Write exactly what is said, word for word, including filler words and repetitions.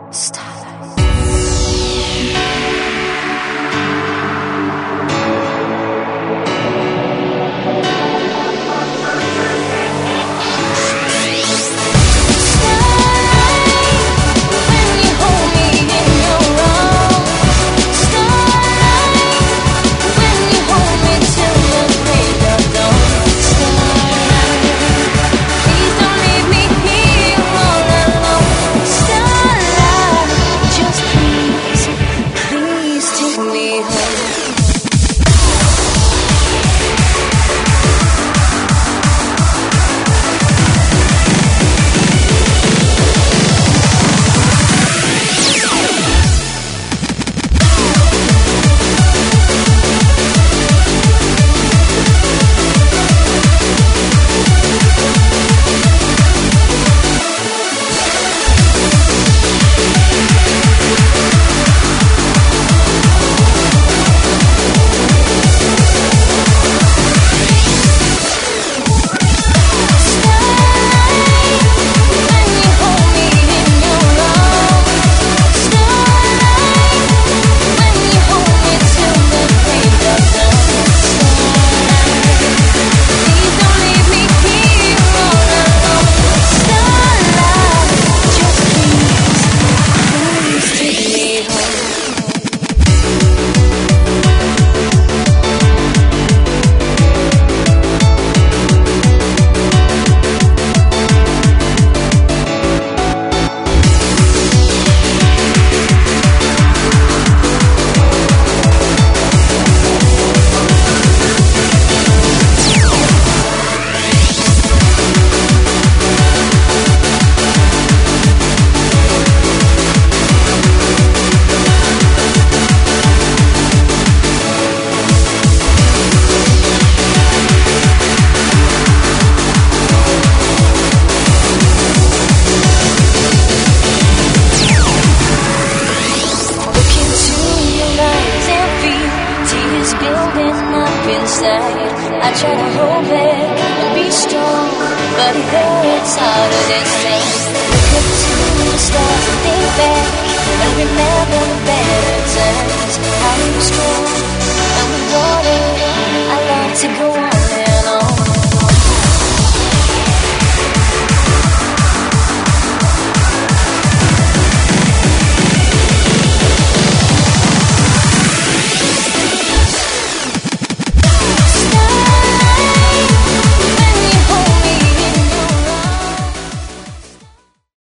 I try to hold back and be strong, but it hurts harder than strength. Look up to the stars and think back and remember the better times. How we were strong and we wanted our love to go on.